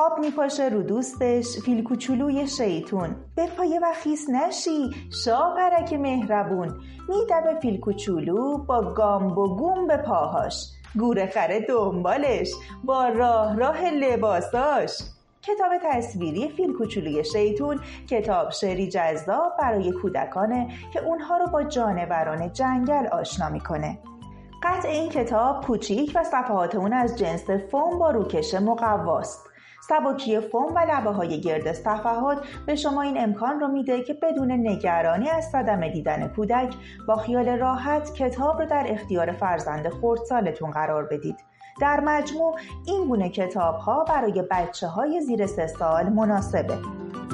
آب میپاشه رو دوستش، فیل کوچولوی شیطون. به پایه و خیس نشی، شاپرک مهربون. میدوه فیل کوچولو با گام و گوم به پاهاش. گوره خره دنبالش با راه لباساش. کتاب تصویری فیل کوچولوی شیطون کتاب شعری جذاب برای کودکانه که اونها رو با جانوران جنگل آشنا میکنه. قطع این کتاب کوچیک و صفحات اون از جنس فوم با روکش مقواست. سبکی فوم و لبه‌های گرد صفحات به شما این امکان رو میده که بدون نگرانی از صدمه دیدن کودک با خیال راحت کتاب رو در اختیار فرزند خردسالتون قرار بدید. در مجموع این گونه کتاب‌ها برای بچه‌های زیر 3 سال مناسبه.